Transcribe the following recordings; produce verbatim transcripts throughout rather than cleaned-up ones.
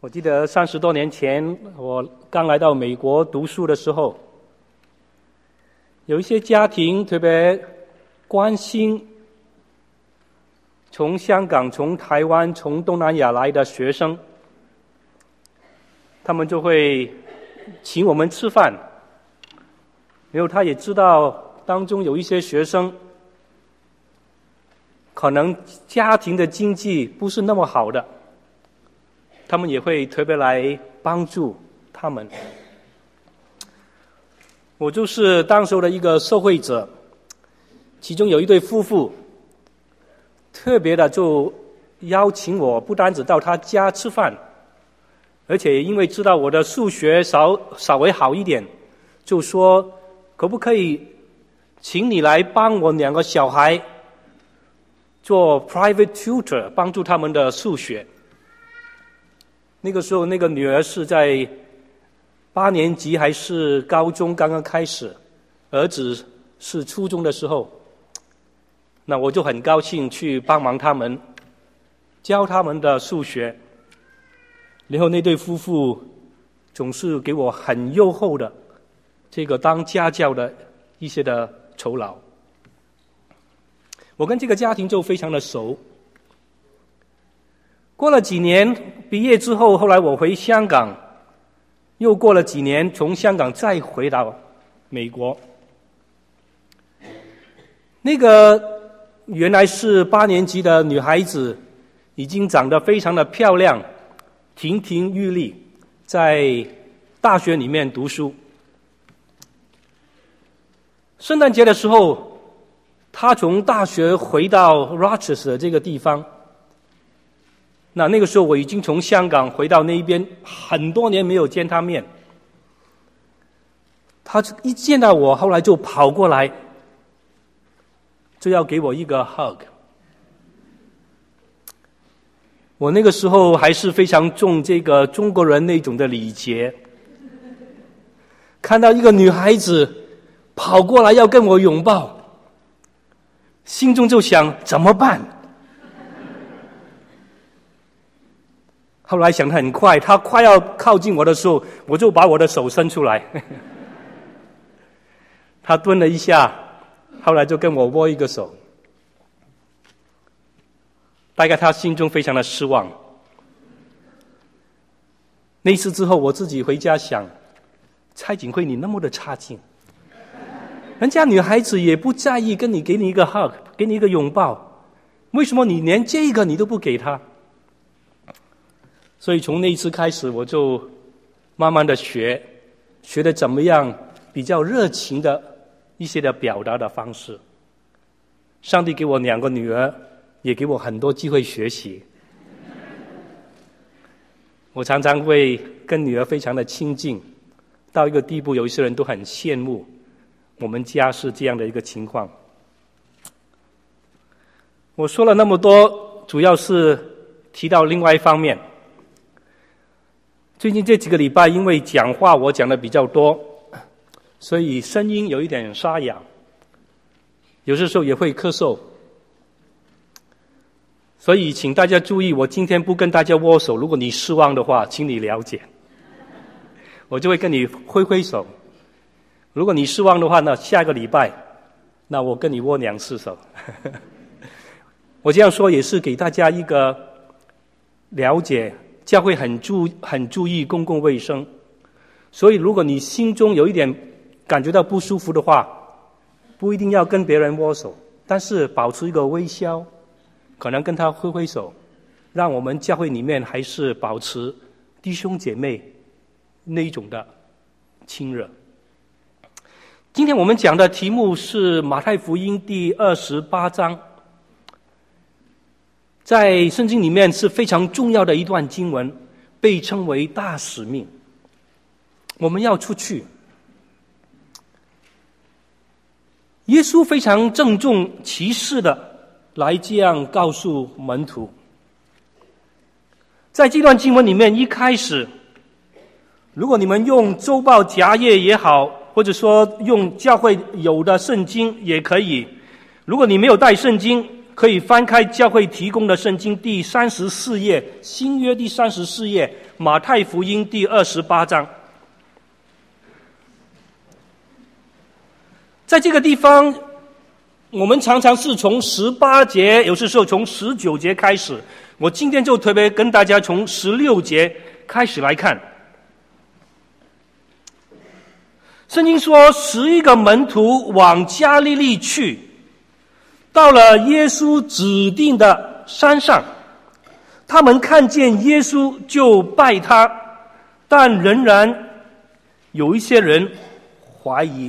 我记得三十多年前，我刚来到美国读书的时候，有一些家庭特别关心从香港、从台湾、从东南亚来的学生，他们就会请我们吃饭，然后他也知道当中有一些学生可能家庭的经济不是那么好的，他们也会特别来帮助他们。我就是当时的一个受惠者，其中有一对夫妇特别的就邀请我，不单只到他家吃饭，而且因为知道我的数学稍稍微好一点，就说可不可以请你来帮我两个小孩做 private tutor， 帮助他们的数学。那个时候那个女儿是在八年级还是高中刚刚开始，儿子是初中的时候，那我就很高兴去帮忙他们教他们的数学。然后那对夫妇总是给我很优厚的这个当家教的一些的酬劳，我跟这个家庭就非常的熟。过了几年，毕业之后，后来我回香港，又过了几年，从香港再回到美国。那个原来是八年级的女孩子，已经长得非常的漂亮，亭亭玉立，在大学里面读书。圣诞节的时候，她从大学回到 Rochester 这个地方。那那个时候我已经从香港回到那一边，很多年没有见她面。她一见到我，后来就跑过来，就要给我一个 hug。我那个时候还是非常重这个中国人那种的礼节，看到一个女孩子跑过来要跟我拥抱，心中就想怎么办？后来想得很快，她快要靠近我的时候，我就把我的手伸出来。她顿了一下，后来就跟我握一个手。大概她心中非常的失望。那次之后，我自己回家想，蔡景惠你那么的差劲，人家女孩子也不在意跟你给你一个 hug， 给你一个拥抱，为什么你连这个你都不给她？所以从那一次开始，我就慢慢的学，学的怎么样比较热情的一些的表达的方式。上帝给我两个女儿，也给我很多机会学习。我常常会跟女儿非常的亲近，到一个地步，有一些人都很羡慕我们家是这样的一个情况。我说了那么多，主要是提到另外一方面。最近这几个礼拜，因为讲话我讲的比较多，所以声音有一点沙哑，有些时候也会咳嗽。所以请大家注意，我今天不跟大家握手，如果你失望的话，请你了解，我就会跟你挥挥手。如果你失望的话呢，下个礼拜，那我跟你握两次手。我这样说也是给大家一个了解，教会很注很注意公共卫生，所以如果你心中有一点感觉到不舒服的话，不一定要跟别人握手，但是保持一个微笑，可能跟他挥挥手，让我们教会里面还是保持弟兄姐妹那一种的亲热。今天我们讲的题目是马太福音第二十八章，在圣经里面是非常重要的一段经文，被称为大使命。我们要出去。耶稣非常郑重其事的来这样告诉门徒。在这段经文里面，一开始，如果你们用周报夹页也好，或者说用教会有的圣经也可以，如果你没有带圣经， 可以翻开教会提供的圣经第三十四页，新约第三十四页，马太福音第二十八章。在这个地方，我们常常是从十八节，有些时候从十九节开始。我今天就特别跟大家从十六节开始来看。圣经说，十一个门徒往加利利去，到了耶稣指定的山上，他们看见耶稣就拜他，但仍然有一些人怀疑。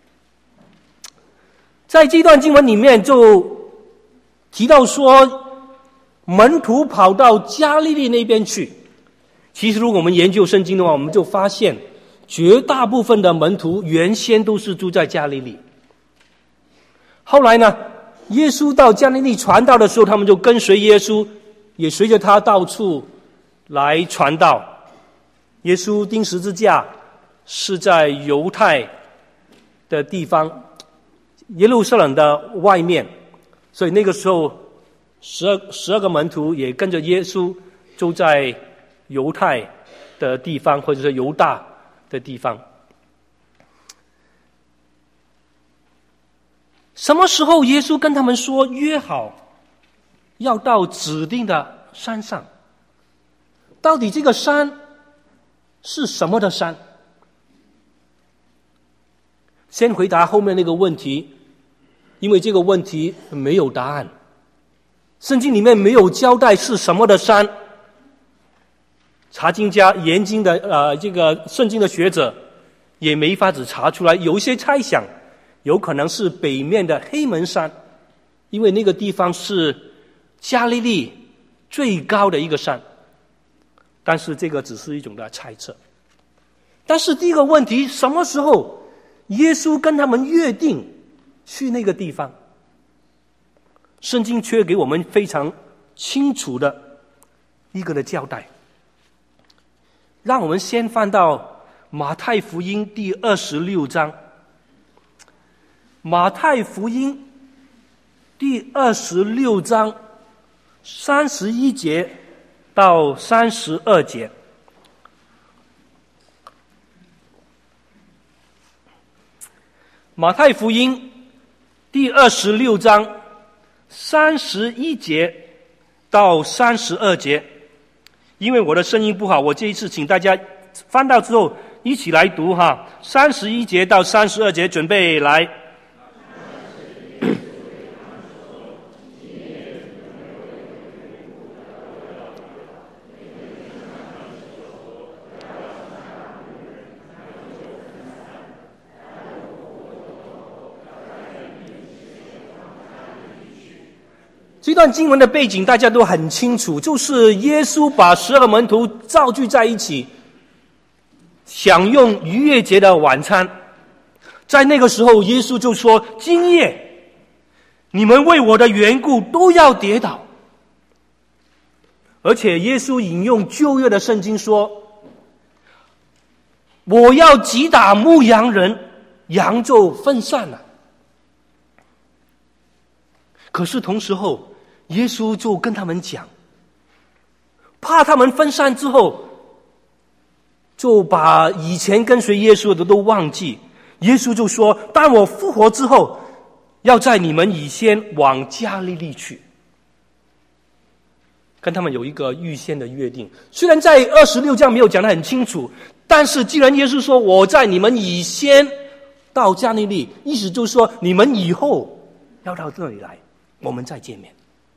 在这段经文里面就提到说，门徒跑到加利利那边去。其实如果我们研究圣经的话，我们就发现绝大部分的门徒原先都是住在加利利。后来呢，耶稣到加利利传道的时候，他们就跟随耶稣，也随着他到处来传道。耶稣钉十字架是在犹太的地方，耶路撒冷的外面，所以那个时候十二十二个门徒也跟着耶稣住在犹太的地方，或者是犹大的地方。什么时候耶稣跟他们说约好要到指定的山上？到底这个山是什么的山？先回答后面那个问题，因为这个问题没有答案，圣经里面没有交代是什么的山。查经家研经的呃这个圣经的学者也没法子查出来，有一些猜想有可能是北面的黑门山，因为那个地方是加利利最高的一个山，但是这个只是一种的猜测。但是第一个问题，什么时候耶稣跟他们约定去那个地方？圣经却给我们非常清楚的一个的交代。让我们先翻到马太福音第二十六章。马太福音第二十六章三十一节到三十二节。马太福音第二十六章三十一节到三十二节。因为我的声音不好，我这一次请大家翻到之后一起来读哈，三十一节到三十二节，准备来。这段经文的背景大家都很清楚，就是耶稣把十二个门徒召聚在一起，享用逾越节的晚餐。在那个时候，耶稣就说，今夜你们为我的缘故都要跌倒。而且耶稣引用旧约的圣经说，我要击打牧羊人，羊就分散了。可是同时候耶稣就跟他们讲，怕他们分散之后，就把以前跟随耶稣的都忘记。耶稣就说，当我复活之后，要在你们以先往加利利去。跟他们有一个预先的约定，虽然在二十六章没有讲得很清楚，但是既然耶稣说我在你们以先到加利利，意思就是说你们以后要到这里来，我们再见面。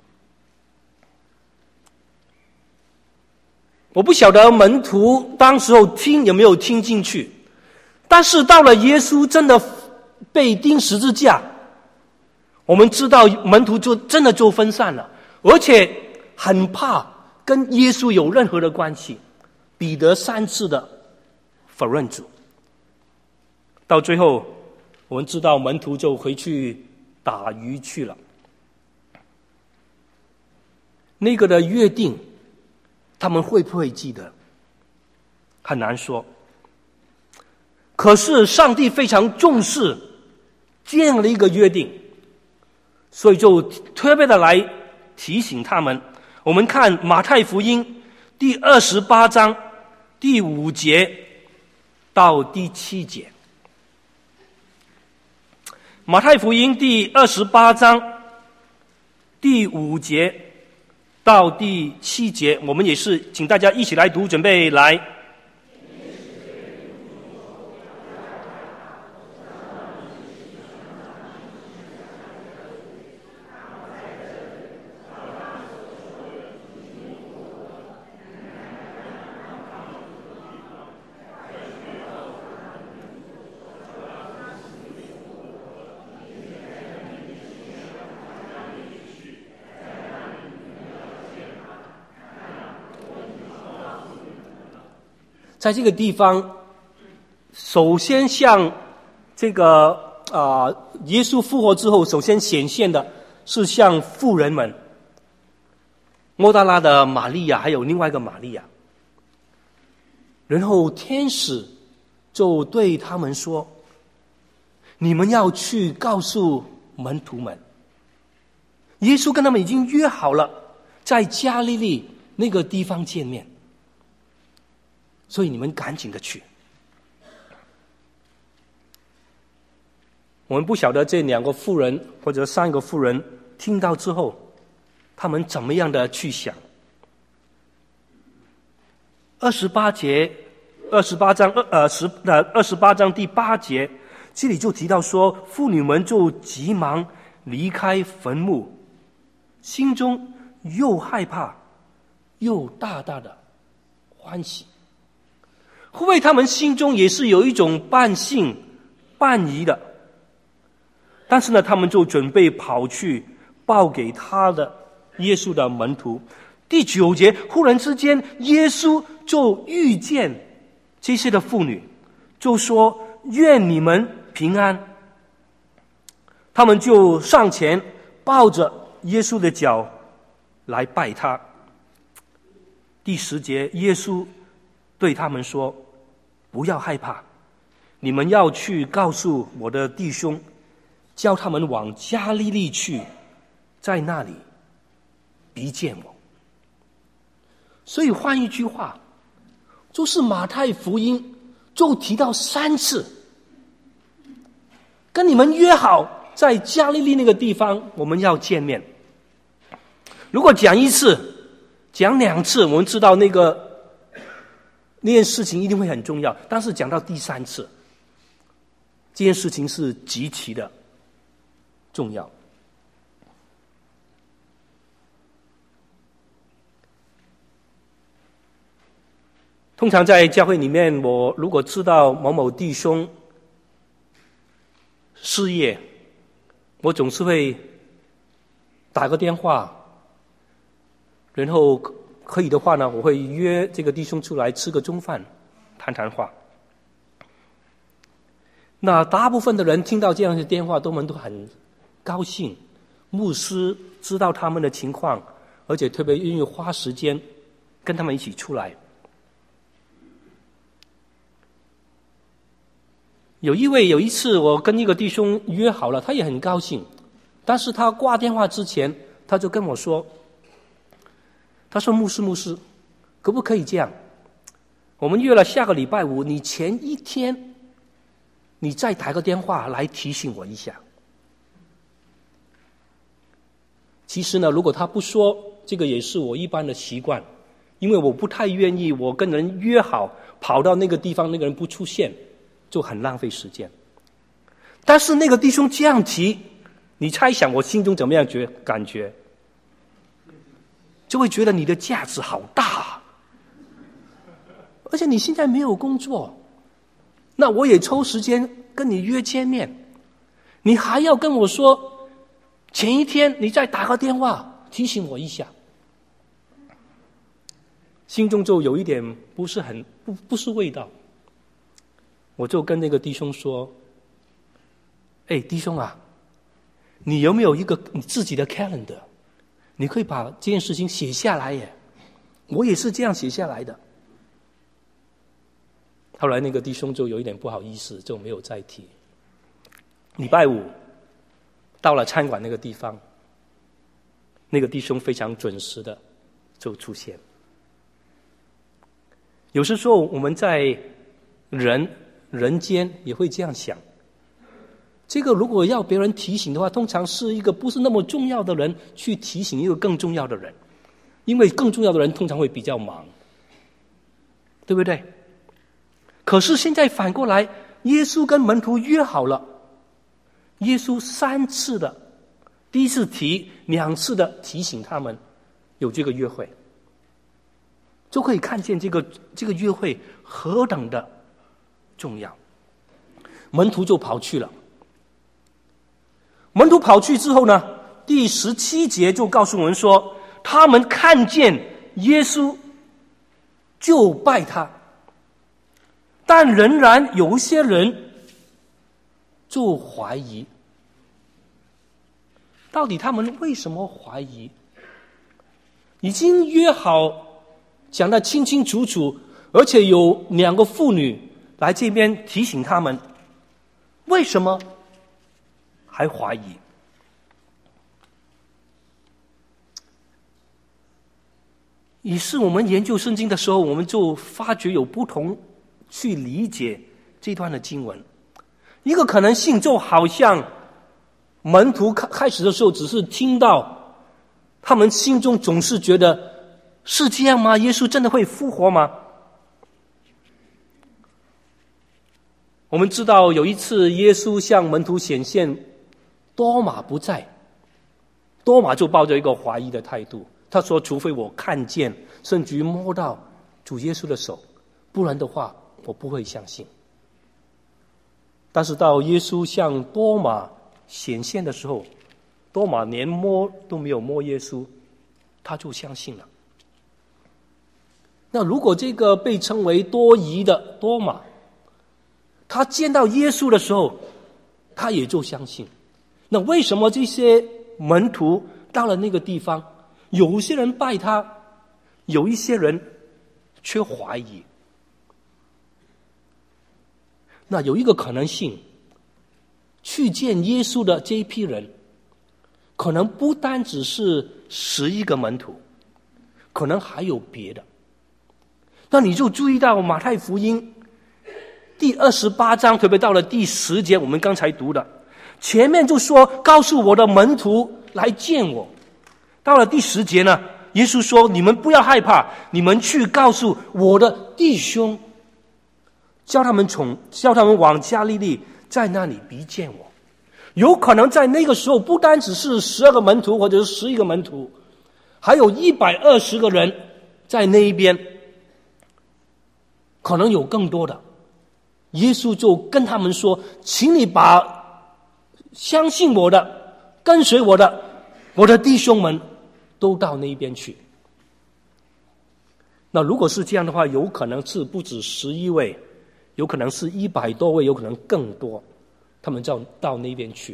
我不晓得门徒当时候听有没有听进去，但是到了耶稣真的被钉十字架，我们知道门徒就真的就分散了，而且很怕跟耶稣有任何的关系。彼得三次的否认主，到最后我们知道门徒就回去打鱼去了。那个的约定他们会不会记得？很难说。可是上帝非常重视这样的一个约定， 所以就特别的来提醒他们。我们看马太福音第二十八章第五节到第七节。马太福音第二十八章第五节到第七节，我们也是请大家一起来读，准备来。在这个地方，首先向这个啊、呃、耶稣复活之后，首先显现的是向妇人们，抹大拉的玛利亚，还有另外一个玛利亚。然后天使就对他们说：“你们要去告诉门徒们，耶稣跟他们已经约好了，在加利利那个地方见面。所以你们赶紧的去。”我们不晓得这两个妇人或者三个妇人听到之后，他们怎么样的去想。二十八节，二十八章呃十呃二十八章第八节，这里就提到说，妇女们就急忙离开坟墓，心中又害怕又大大的欢喜。会不会他们心中也是有一种半信半疑的？但是呢，他们就准备跑去报给他的耶稣的门徒。第九节，忽然之间，耶稣就遇见这些的妇女，就说：“愿你们平安。”他们就上前抱着耶稣的脚来拜他。第十节，耶稣对他们说：“不要害怕，你们要去告诉我的弟兄，叫他们往加利利去，在那里必见我。”所以换一句话，就是马太福音就提到三次，跟你们约好在加利利那个地方我们要见面。如果讲一次讲两次，我们知道那个那件事情一定会很重要，但是讲到第三次，这件事情是极其的重要。通常在教会里面，我如果知道某某弟兄失业，我总是会打个电话，然后可以的话呢，我会约这个弟兄出来吃个中饭，谈谈话。那大部分的人听到这样的电话，他们都很高兴，牧师知道他们的情况，而且特别愿意花时间跟他们一起出来。有一位有一次我跟一个弟兄约好了，他也很高兴，但是他挂电话之前，他就跟我说，他说：“牧师牧师，可不可以这样？我们约了下个礼拜五，你前一天你再打个电话来提醒我一下。”其实呢，如果他不说，这个也是我一般的习惯，因为我不太愿意我跟人约好跑到那个地方，那个人不出现就很浪费时间。但是那个弟兄这样提，你猜想我心中怎么样觉感觉？就会觉得你的价值好大啊，而且你现在没有工作，那我也抽时间跟你约见面，你还要跟我说前一天你再打个电话提醒我一下，心中就有一点不是很不不是味道。我就跟那个弟兄说：“哎，弟兄啊，你有没有一个你自己的 calendar？ 你可以把这件事情写下来耶，我也是这样写下来的。”后来那个弟兄就有一点不好意思，就没有再提。礼拜五到了餐馆那个地方，那个弟兄非常准时的就出现。有时候我们在人人间也会这样想，这个如果要别人提醒的话，通常是一个不是那么重要的人去提醒一个更重要的人，因为更重要的人通常会比较忙，对不对？可是现在反过来，耶稣跟门徒约好了，耶稣三次的，第一次提，两次的提醒他们有这个约会，就可以看见这个这个约会何等的重要。门徒就跑去了，门徒跑去之后呢，第十七节就告诉我们说，他们看见耶稣就拜他，但仍然有些人就怀疑。到底他们为什么怀疑？已经约好，讲得清清楚楚，而且有两个妇女来这边提醒他们，为什么还怀疑？于是我们研究圣经的时候，我们就发觉有不同去理解这段的经文。一个可能性就好像门徒开始的时候只是听到，他们心中总是觉得是这样吗？耶稣真的会复活吗？我们知道有一次耶稣向门徒显现，多马不在，多马就抱着一个怀疑的态度，他说除非我看见甚至于摸到主耶稣的手，不然的话我不会相信。但是到耶稣向多马显现的时候，多马连摸都没有摸耶稣，他就相信了。那如果这个被称为多疑的多马，他见到耶稣的时候他也就相信，那为什么这些门徒到了那个地方，有些人拜他，有一些人却怀疑？那有一个可能性，去见耶稣的这一批人可能不单只是十一个门徒，可能还有别的。那你就注意到马太福音第二十八章，特别到了第十节，我们刚才读的，前面就说告诉我的门徒来见我，到了第十节呢，耶稣说你们不要害怕，你们去告诉我的弟兄，叫他们从叫他们往加利利，在那里必见我。有可能在那个时候不单只是十二个门徒或者是十一个门徒，还有一百二十个人在那一边，可能有更多的。耶稣就跟他们说，请你把相信我的跟随我的我的弟兄们都到那边去。那如果是这样的话，有可能是不止十一位，有可能是一百多位，有可能更多，他们就到那边去。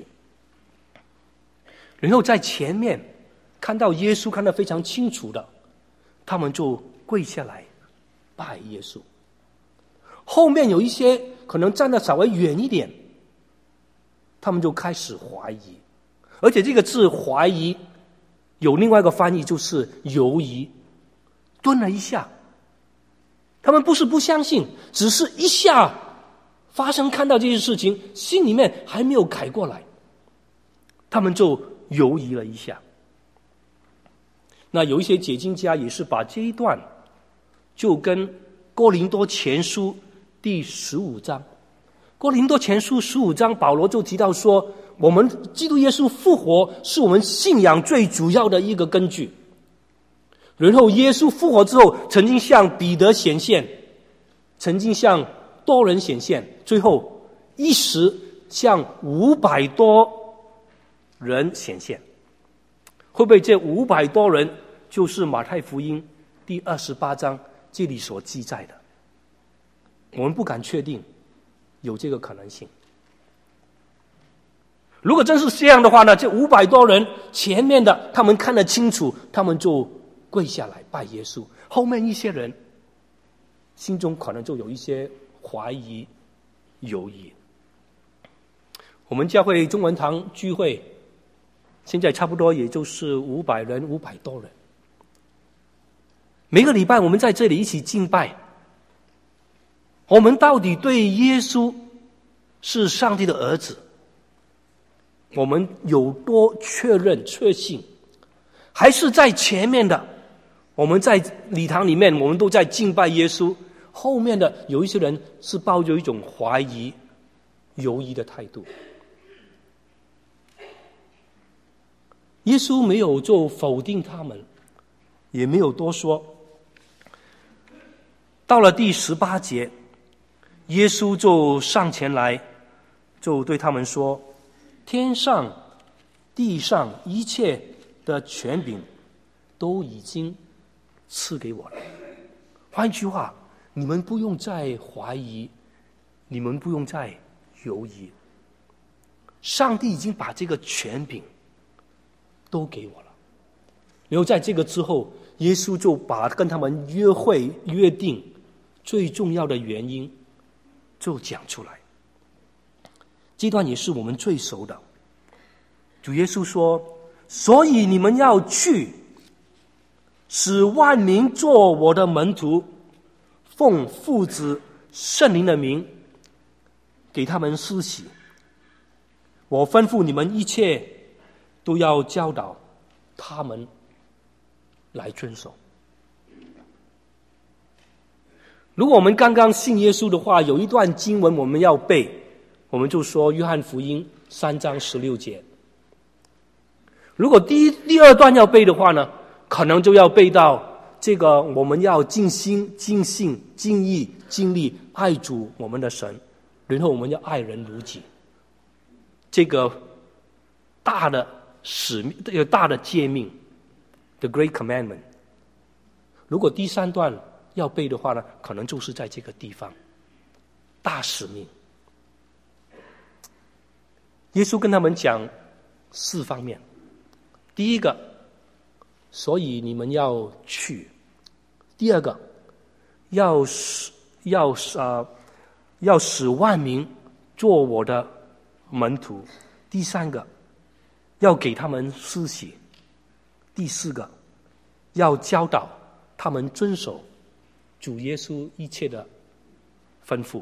然后在前面看到耶稣看得非常清楚的，他们就跪下来拜耶稣。后面有一些可能站得稍微远一点，他们就开始怀疑，而且这个字怀疑有另外一个翻译，就是犹疑，顿了一下。他们不是不相信，只是一下发生看到这些事情，心里面还没有改过来，他们就犹疑了一下。那有一些解经家也是把这一段就跟哥林多前书第十五章，哥林多前书十五章，保罗就提到说，我们基督耶稣复活是我们信仰最主要的一个根据。然后耶稣复活之后，曾经向彼得显现，曾经向多人显现，最后一时向五百多人显现。会不会这五百多人就是马太福音第二十八章这里所记载的？我们不敢确定，有这个可能性。如果真是这样的话呢，这五百多人前面的他们看得清楚，他们就跪下来拜耶稣，后面一些人心中可能就有一些怀疑犹疑。我们教会中文堂聚会现在差不多也就是五百人，五百多人。每个礼拜我们在这里一起敬拜，我们到底对耶稣是上帝的儿子，我们有多确认确信？还是在前面的，我们在礼堂里面我们都在敬拜耶稣，后面的有一些人是抱着一种怀疑犹疑的态度。耶稣没有就否定他们，也没有多说。到了第十八节，耶稣就上前来，就对他们说：天上地上一切的权柄都已经赐给我了。换句话，你们不用再怀疑，你们不用再犹疑，上帝已经把这个权柄都给我了。然后在这个之后，耶稣就把跟他们约会约定最重要的原因就讲出来。这段也是我们最熟的。主耶稣说：所以你们要去，使万民做我的门徒，奉父子圣灵的名给他们施洗。我吩咐你们一切都要教导他们来遵守。如果我们刚刚信耶稣的话，有一段经文我们要背，我们就说约翰福音三章十六节。如果第一第二段要背的话呢，可能就要背到这个我们要尽心尽性尽意尽力爱主我们的神，然后我们要爱人如己，这个大的使命，这个大的诫命 The Great Commandment。 如果第三段要背的话呢，可能就是在这个地方大使命。耶稣跟他们讲四方面。第一个，所以你们要去；第二个，要使要呃要使万民做我的门徒；第三个，要给他们施洗；第四个，要教导他们遵守主耶稣一切的吩咐。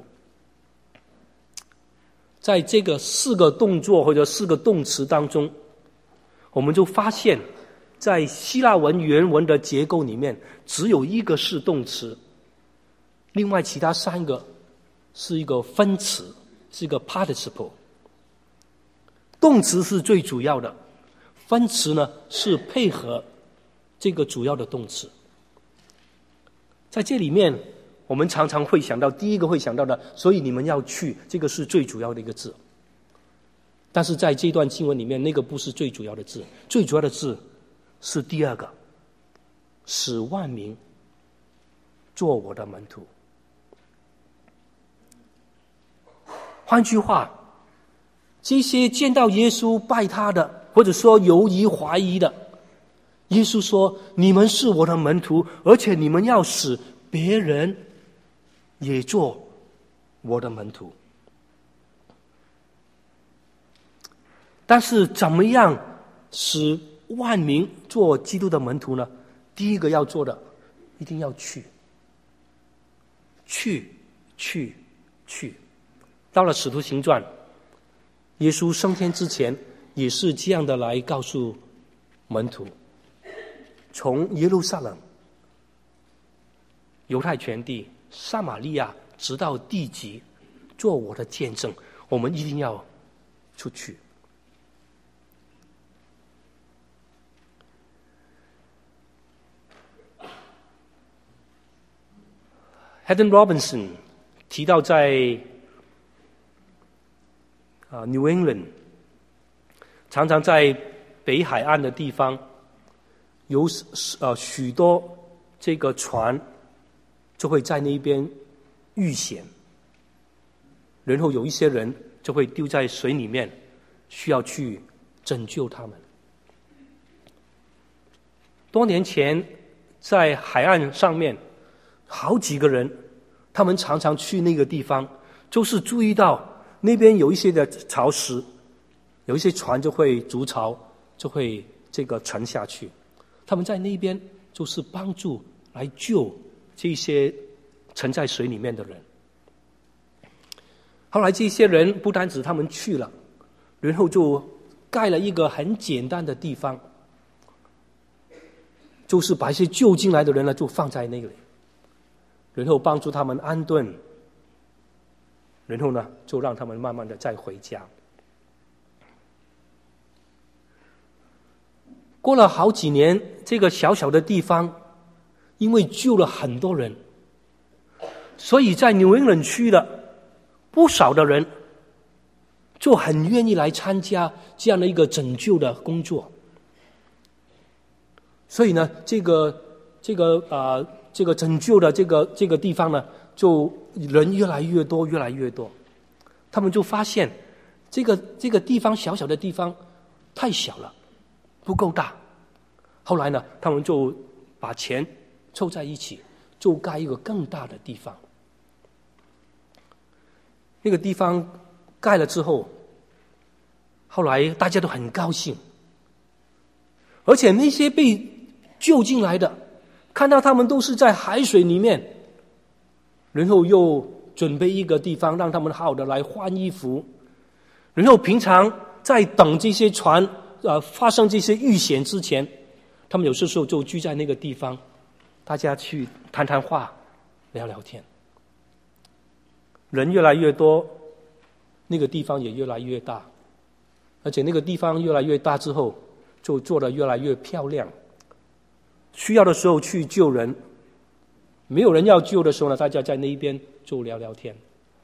在这个四个动作或者四个动词当中，我们就发现在希腊文原文的结构里面只有一个是动词，另外其他三个是一个分词，是一个 participle。 动词是最主要的，分词呢是配合这个主要的动词。在这里面我们常常会想到第一个会想到的，所以你们要去，这个是最主要的一个字。但是在这段经文里面，那个不是最主要的字，最主要的字是第二个，使万民做我的门徒。换句话，这些见到耶稣拜他的，或者说犹疑怀疑的，耶稣说：你们是我的门徒，而且你们要使别人也做我的门徒。但是怎么样使万民做基督的门徒呢？第一个要做的，一定要去，去，去，去。到了使徒行传，耶稣升天之前也是这样的来告诉门徒，从耶路撒冷、犹太全地、撒玛利亚直到地极，做我的见证。我们一定要出去。Haddon Robinson 提到在啊 New England， 常常在北海岸的地方有呃许多这个船就会在那边遇险，然后有一些人就会丢在水里面，需要去拯救他们。多年前在海岸上面好几个人，他们常常去那个地方，就是注意到那边有一些的潮湿，有一些船就会筑巢， 就会这个沉下去。他们在那边就是帮助来救这些沉在水里面的人。后来这些人不单止他们去了，然后就盖了一个很简单的地方，就是把一些救进来的人呢就放在那里，然后帮助他们安顿，然后呢就让他们慢慢的再回家。过了好几年，这个小小的地方因为救了很多人，所以在纽英伦区的不少的人就很愿意来参加这样的一个拯救的工作。所以呢，这个这个啊、呃，这个拯救的这个这个地方呢，就人越来越多，越来越多。他们就发现，这个这个地方小小的地方太小了，不够大。后来呢，他们就把钱凑在一起，就盖一个更大的地方。那个地方盖了之后，后来大家都很高兴，而且那些被救进来的，看到他们都是在海水里面，然后又准备一个地方让他们好好的来换衣服，然后平常在等这些船呃发生这些遇险之前，他们有些时候就聚在那个地方，大家去谈谈话，聊聊天。人越来越多，那个地方也越来越大，而且那个地方越来越大之后，就做得越来越漂亮。需要的时候去救人，没有人要救的时候呢，大家在那一边就聊聊天。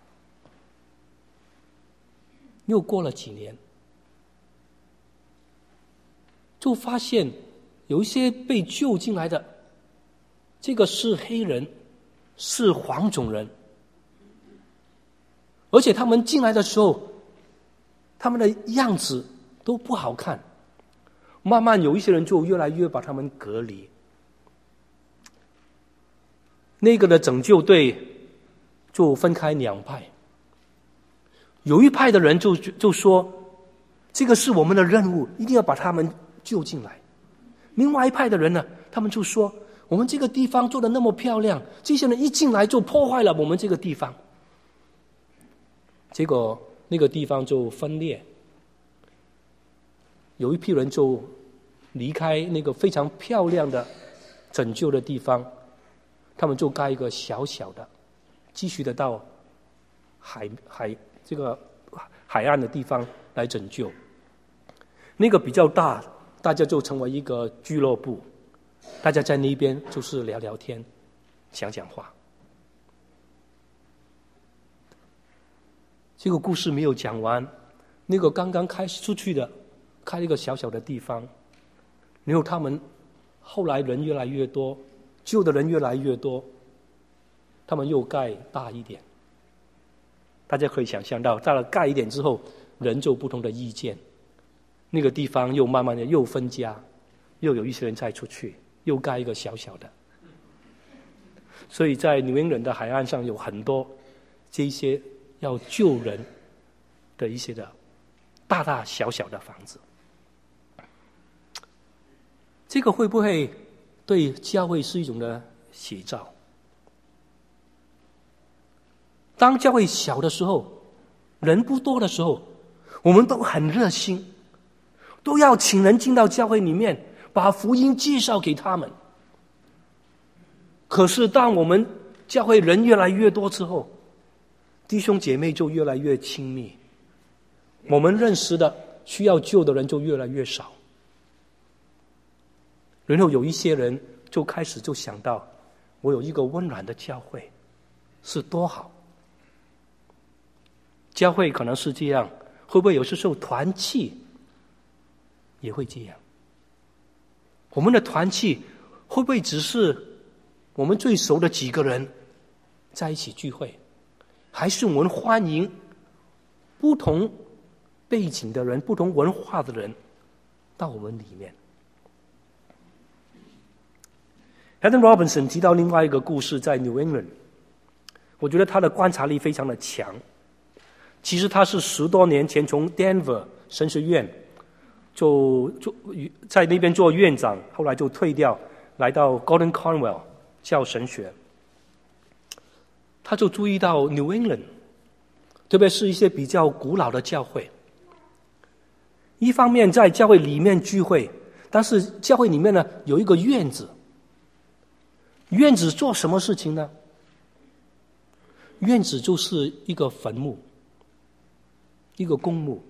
又过了几年，就发现有一些被救进来的，这个是黑人，是黄种人，而且他们进来的时候，他们的样子都不好看，慢慢有一些人就越来越把他们隔离。那个的拯救队就分开两派，有一派的人就就说，这个是我们的任务，一定要把他们救进来。另外一派的人呢，他们就说，我们这个地方做得那么漂亮，这些人一进来就破坏了我们这个地方。结果那个地方就分裂，有一批人就离开那个非常漂亮的拯救的地方，他们就盖一个小小的，继续的到海海这个海岸的地方来拯救。那个比较大，大家就成为一个俱乐部，大家在那边就是聊聊天，讲讲话。这个故事没有讲完，那个刚刚开始出去的，开了一个小小的地方，然后他们后来人越来越多，救的人越来越多，他们又盖大一点。大家可以想象到，到了盖一点之后，人就不同的意见，那个地方又慢慢的又分家，又有一些人再出去，又盖一个小小的。所以在纽英伦的海岸上有很多这些要救人的一些的大大小小的房子。这个会不会对教会是一种的写照？当教会小的时候，人不多的时候，我们都很热心，都要请人进到教会里面，把福音介绍给他们。可是当我们教会人越来越多之后，弟兄姐妹就越来越亲密，我们认识的需要救的人就越来越少。然后有一些人就开始就想到，我有一个温暖的教会是多好。教会可能是这样，会不会有些时候团契也会这样？我们的团契会不会只是我们最熟的几个人在一起聚会，还是我们欢迎不同背景的人、不同文化的人到我们里面？Haddon Robinson 提到另外一个故事，在 New England， 我觉得他的观察力非常的强。其实他是十多年前从 Denver 神学院就就在那边做院长，后来就退掉，来到 Gordon Conwell 教神学。他就注意到 New England， 特别是一些比较古老的教会，一方面在教会里面聚会，但是教会里面呢有一个院子，院子做什么事情呢？院子就是一个坟墓，一个公墓。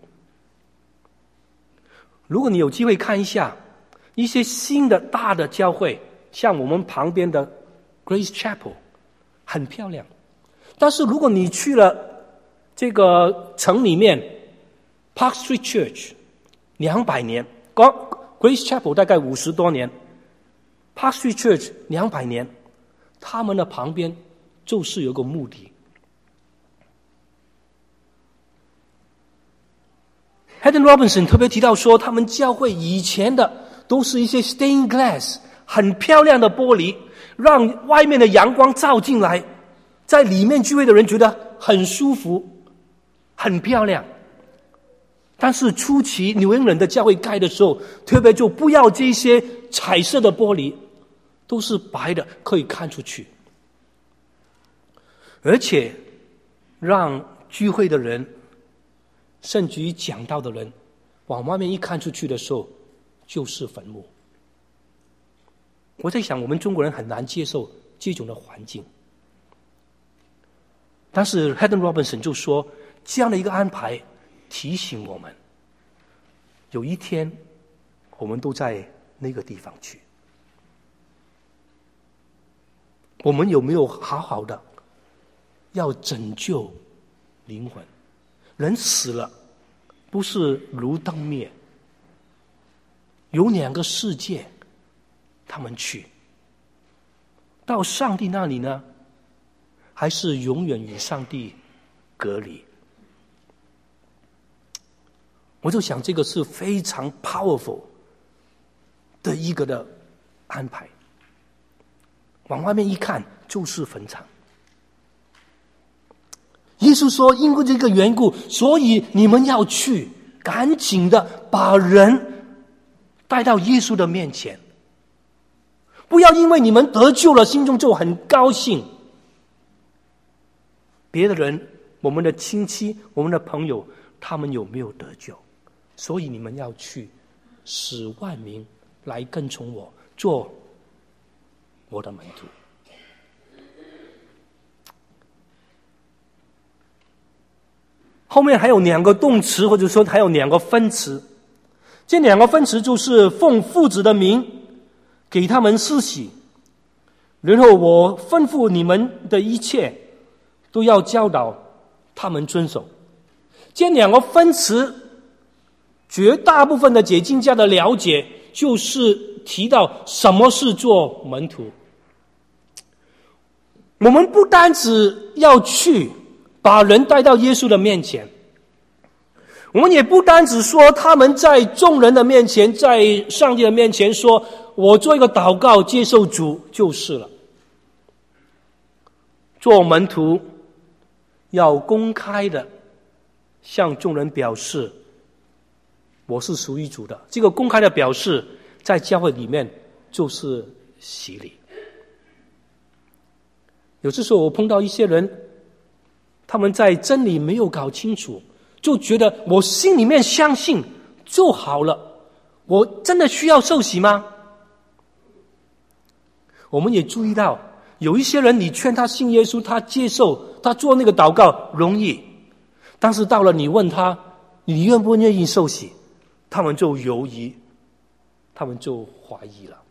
如果你有机会看一下一些新的大的教会，像我们旁边的 Grace Chapel， 很漂亮。但是如果你去了这个城里面 Park Street Church， 两百年 Grace Chapel 大概五十多年， Park Street Church 两百年，他们的旁边就是有个墓地。Haddon Robinson 特别提到说，他们教会以前的都是一些 stained glass， 很漂亮的玻璃，让外面的阳光照进来，在里面聚会的人觉得很舒服，很漂亮。但是初期New England的教会盖的时候，特别就不要这些彩色的玻璃，都是白的，可以看出去，而且让聚会的人甚至于讲道的人往外面一看出去的时候就是坟墓。我在想我们中国人很难接受这种的环境，但是 Haddon Robinson 就说，这样的一个安排提醒我们，有一天我们都在那个地方去。我们有没有好好的要拯救灵魂？人死了不是如灯灭，有两个世界他们去，到上帝那里呢，还是永远与上帝隔离？我就想这个是非常 powerful 的一个的安排。往外面一看就是坟场。耶稣说，因为这个缘故，所以你们要去，赶紧的把人带到耶稣的面前。不要因为你们得救了，心中就很高兴。别的人，我们的亲戚，我们的朋友，他们有没有得救？所以你们要去，使万民来跟从我，做我的门徒。后面还有两个动词，或者说还有两个分词。这两个分词就是奉父子的名给他们施洗，然后我吩咐你们的一切都要教导他们遵守。这两个分词绝大部分的解经家的了解就是提到什么是做门徒。我们不单只要去把人带到耶稣的面前，我们也不单只说他们在众人的面前，在上帝的面前说我做一个祷告接受主就是了。做门徒要公开的向众人表示我是属于主的，这个公开的表示在教会里面就是洗礼。有些时候我碰到一些人，他们在真理没有搞清楚，就觉得我心里面相信就好了，我真的需要受洗吗？我们也注意到有一些人，你劝他信耶稣，他接受，他做那个祷告容易，但是到了你问他你愿不愿意受洗，他们就犹疑，他们就怀疑了。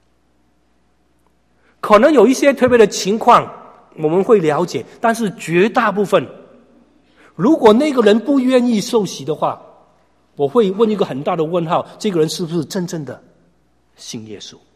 可能有一些特别的情况我们会了解，但是绝大部分，如果那个人不愿意受洗的话，我会问一个很大的问号，这个人是不是真正的信耶稣？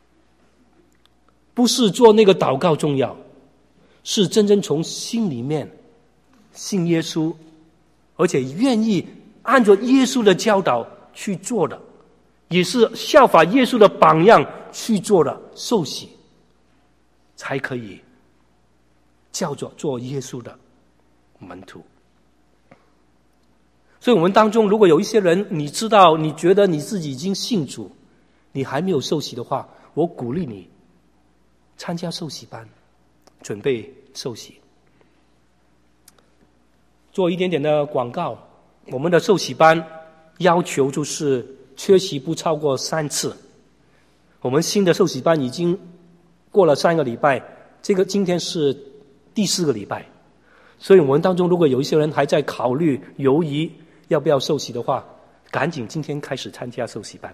不是做那个祷告重要，是真正从心里面信耶稣，而且愿意按照耶稣的教导去做的，也是效法耶稣的榜样去做的，受洗才可以叫做做耶稣的门徒。 所以我们当中如果有一些人，你知道你觉得你自己已经信主，你还没有受洗的话，我鼓励你参加受洗班，准备受洗。做一点点的广告，我们的受洗班要求就是缺席不超过三次。我们新的受洗班已经过了三个礼拜，这个今天是第四个礼拜，所以我们当中如果有一些人还在考虑犹疑要不要受洗的话，赶紧今天开始参加受洗班。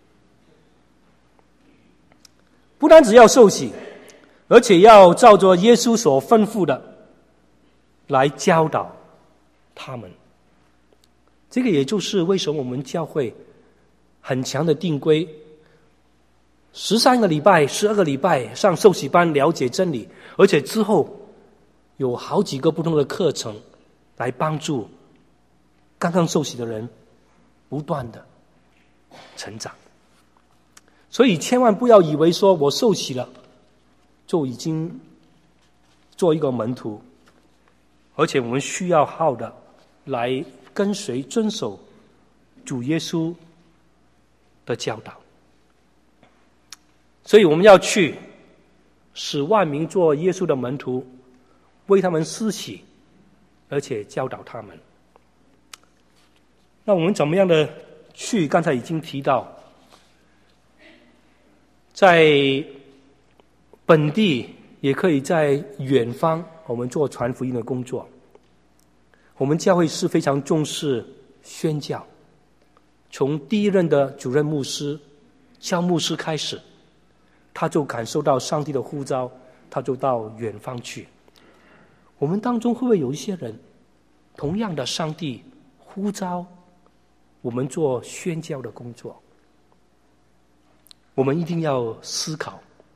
不单只要受洗，而且要照着耶稣所吩咐的来教导他们。这个也就是为什么我们教会很强的定规，十三个礼拜、十二个礼拜上受洗班了解真理，而且之后有好几个不同的课程来帮助刚刚受洗的人不断的成长。所以千万不要以为说我受洗了就已经做一个门徒，而且我们需要好好的来跟随遵守主耶稣的教导。所以我们要去使万民做耶稣的门徒，为他们施洗，而且教导他们。那我们怎么样的去？刚才已经提到，在本地也可以在远方我们做传福音的工作。我们教会是非常重视宣教，从第一任的主任牧师教牧师开始，他就感受到上帝的呼召，他就到远方去。我们当中会不会有一些人，同样的上帝呼召我们做宣教的工作？我们一定要思考。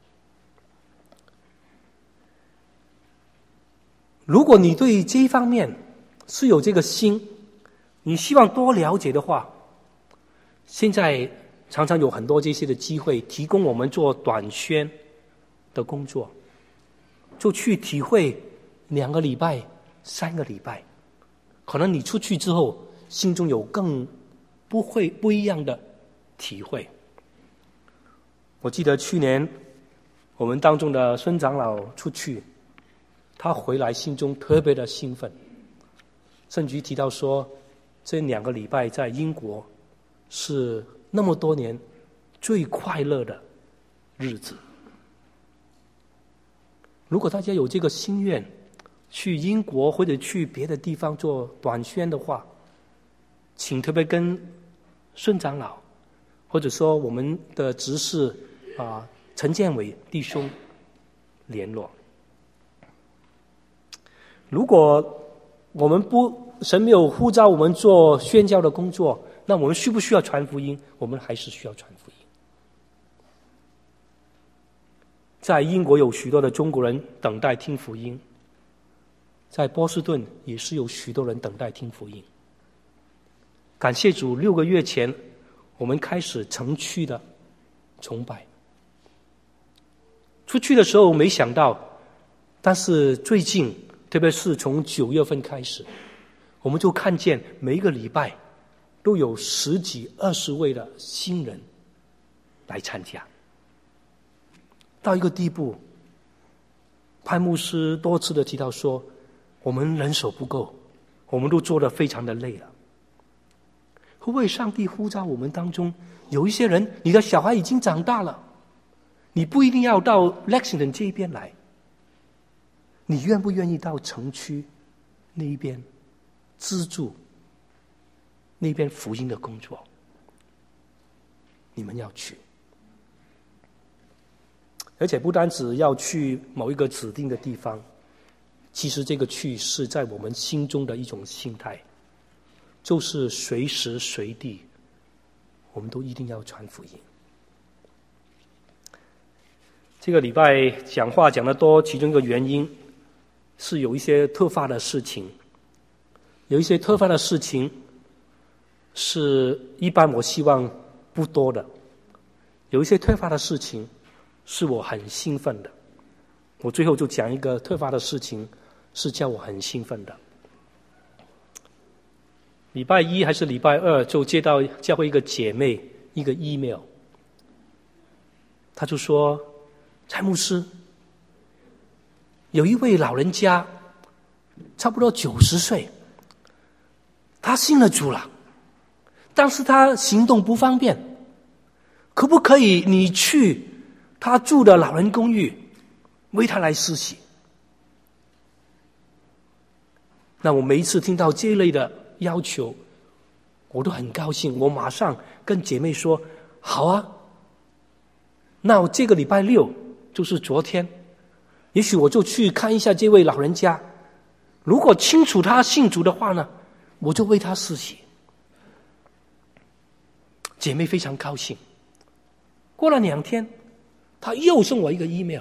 如果你对这一方面是有这个心，你希望多了解的话，现在常常有很多这些的机会提供我们做短宣的工作，就去体会两个礼拜、三个礼拜，可能你出去之后，心中有更不会不一样的体会。我记得去年我们当中的孙长老出去，他回来心中特别的兴奋，甚至提到说，这两个礼拜在英国是那么多年最快乐的日子。如果大家有这个心愿，去英国或者去别的地方做短宣的话，请特别跟孙长老，或者说我们的执事啊陈建伟弟兄联络。如果我们不神没有呼召我们做宣教的工作，那我们需不需要传福音？我们还是需要传福音。在英国有许多的中国人等待听福音，在波士顿也是有许多人等待听福音。感谢主，六个月前我们开始城区的崇拜。出去的时候没想到，但是最近特别是从九月份开始，我们就看见每一个礼拜都有十几二十位的新人来参加，到一个地步，潘牧师多次的提到说，我们人手不够，我们都做得非常的累了。会不会上帝呼召我们当中有一些人，你的小孩已经长大了，你不一定要到 Lexington 这一边来，你愿不愿意到城区那一边资助那边福音的工作？你们要去，而且不单只要去某一个指定的地方，其实这个去是在我们心中的一种心态，就是随时随地我们都一定要传福音。这个礼拜讲话讲得多，其中一个原因是有一些特发的事情，有一些特发的事情是一般我希望不多的，有一些特发的事情是我很兴奋的。我最后就讲一个特发的事情是叫我很兴奋的。 礼拜一还是礼拜二就接到教会一个姐妹一个 email， 她就说：蔡牧师，有一位老人家差不多九十岁，他信了主了，但是他行动不方便，可不可以你去他住的老人公寓为他来施洗？那我每一次听到这一类的要求，我都很高兴，我马上跟姐妹说：好啊，那我这个礼拜六就是昨天，也许我就去看一下这位老人家，如果清楚他信主的话呢，我就为他施洗。姐妹非常高兴。过了两天，她又送我一个 email，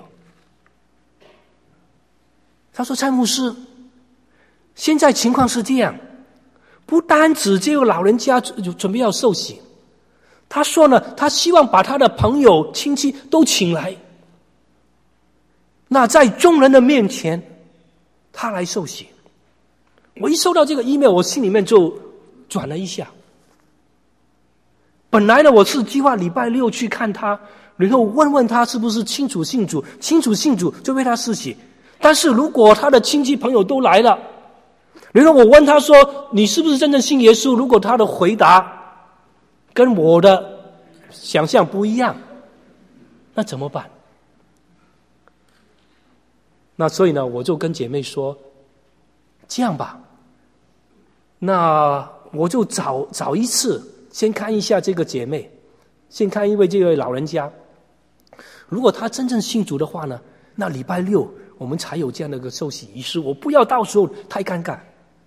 她说：蔡牧师，现在情况是这样，不单指这个老人家准备要受洗，他说呢，他希望把他的朋友亲戚都请来，那在众人的面前他来受洗。我一收到这个 email， 我心里面就转了一下。本来呢，我是计划礼拜六去看他，然后问问他是不是清楚信主，清楚信主就为他施洗。但是如果他的亲戚朋友都来了，然后我问他说：你是不是真正信耶稣？如果他的回答跟我的想象不一样，那怎么办？那所以呢，我就跟姐妹说：这样吧，那我就找找一次，先看一下这个姐妹，先看一位这位老人家。如果他真正信主的话呢，那礼拜六我们才有这样的一个受洗仪式，我不要到时候太尴尬。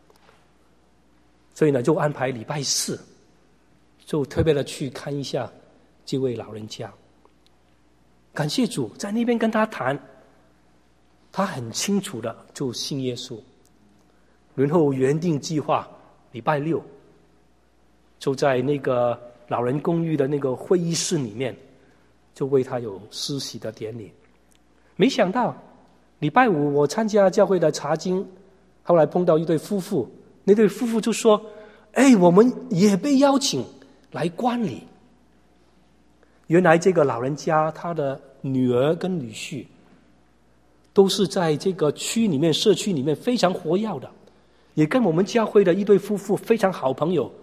所以呢，就安排礼拜四，就特别的去看一下这位老人家。感谢主，在那边跟他谈，他很清楚的就信耶稣。然后原定计划礼拜六就在那个老人公寓的那个会议室里面，就为他有施洗的典礼。没想到礼拜五我参加教会的查经，后来碰到一对夫妇，那对夫妇就说：哎，我们也被邀请来观礼。原来这个老人家他的女儿跟女婿都是在这个区里面社区里面非常活跃的，也跟我们教会的一对夫妇非常好朋友。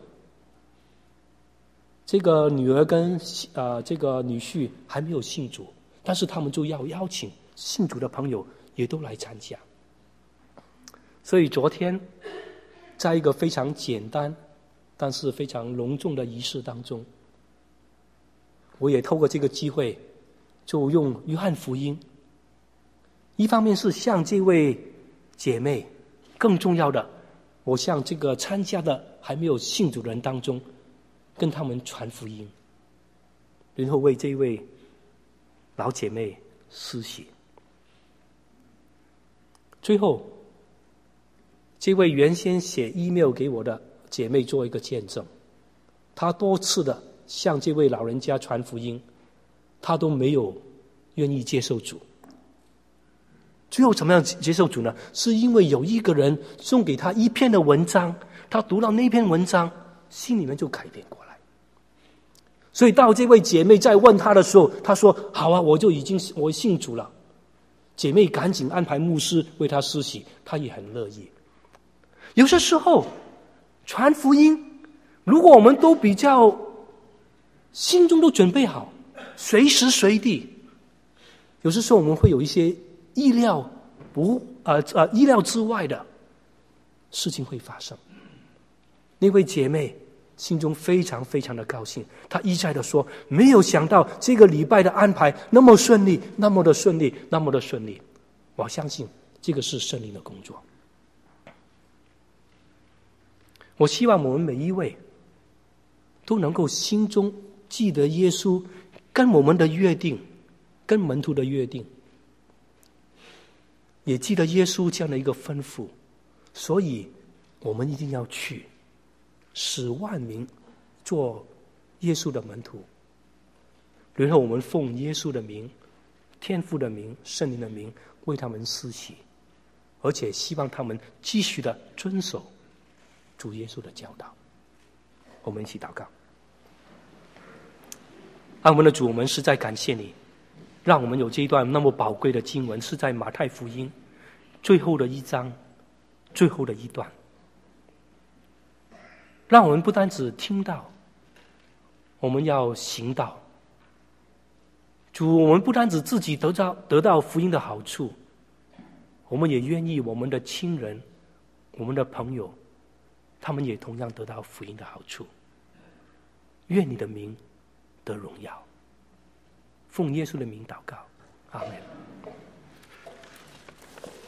这个女儿跟呃这个女婿还没有信主，但是他们就要邀请信主的朋友也都来参加。所以昨天在一个非常简单但是非常隆重的仪式当中，我也透过这个机会就用约翰福音，一方面是向这位姐妹，更重要的，我向这个参加的还没有信主的人当中跟他们传福音，然后为这位老姐妹施洗。最后这位原先写 email 给我的姐妹做一个见证，她多次的向这位老人家传福音，她都没有愿意接受主。最后怎么样接受主呢？是因为有一个人送给她一篇的文章，她读到那篇文章，心里面就改变过来。所以到这位姐妹在问她的时候，她说：好啊，我就已经我信主了。姐妹赶紧安排牧师为她施洗，她也很乐意。有些时候传福音，如果我们都比较心中都准备好，随时随地，有些时候我们会有一些意料不呃呃意料之外的事情会发生。那位姐妹心中非常非常的高兴，她一再的说：没有想到这个礼拜的安排那么顺利，那么的顺利，那么的顺利。我相信这个是圣灵的工作。我希望我们每一位都能够心中记得耶稣跟我们的约定，跟门徒的约定，也记得耶稣这样的一个吩咐，所以我们一定要去使万民做耶稣的门徒，然后我们奉耶稣的名、天父的名、圣灵的名为他们施洗，而且希望他们继续的遵守主耶稣的教导。 我们一起祷告。爱我们的主，我们实在感谢你，让我们有这一段那么宝贵的经文，是在马太福音最后的一章最后的一段，让我们不单只听到，我们要行道。主，我们不单只自己得到得到福音的好处，我们也愿意我们的亲人、我们的朋友，他们也同样得到福音的好处。愿你的名得荣耀，奉耶稣的名祷告，阿们。